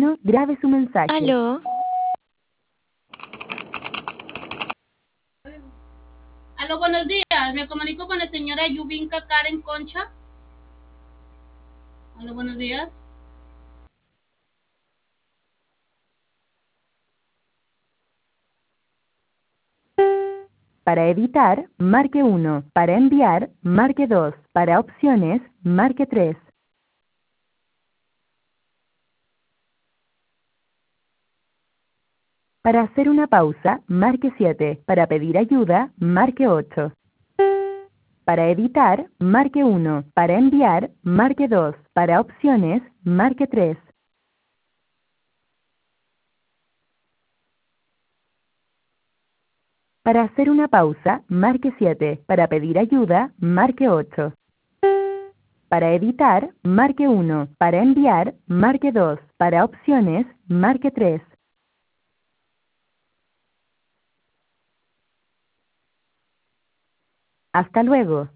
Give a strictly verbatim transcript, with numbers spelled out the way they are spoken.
tono, grabe su mensaje. Aló. Aló, buenos días. Me comunico con la señora Yubinka Karen Concha. Aló, buenos días. Para editar, marque uno. Para enviar, marque dos. Para opciones, marque tres. Para hacer una pausa, marque siete. Para pedir ayuda, marque ocho. Para editar, marque uno. Para enviar, marque dos. Para opciones, marque tres. Para hacer una pausa, marque siete. Para pedir ayuda, marque ocho. Para editar, marque uno. Para enviar, marque dos. Para opciones, marque tres. Hasta luego.